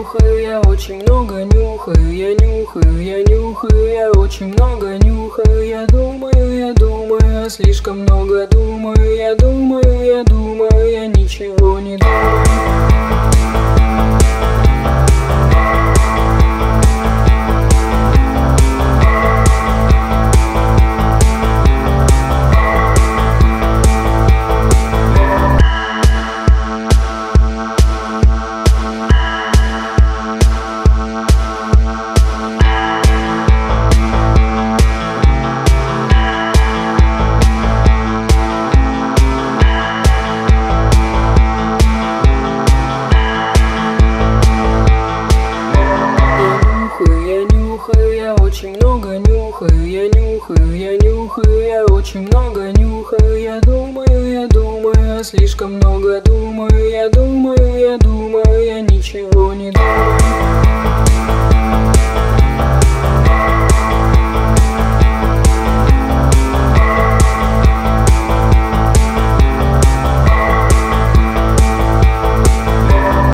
нюхаю, я очень много нюхаю, я нюхаю, я нюхаю, я очень много нюхаю, я думаю, я слишком много думаю, я думаю, я ничего не думаю. Я очень много нюхаю, я нюхаю, я нюхаю, я очень много нюхаю, я думаю, я слишком много думаю, я думаю, я ничего не думаю.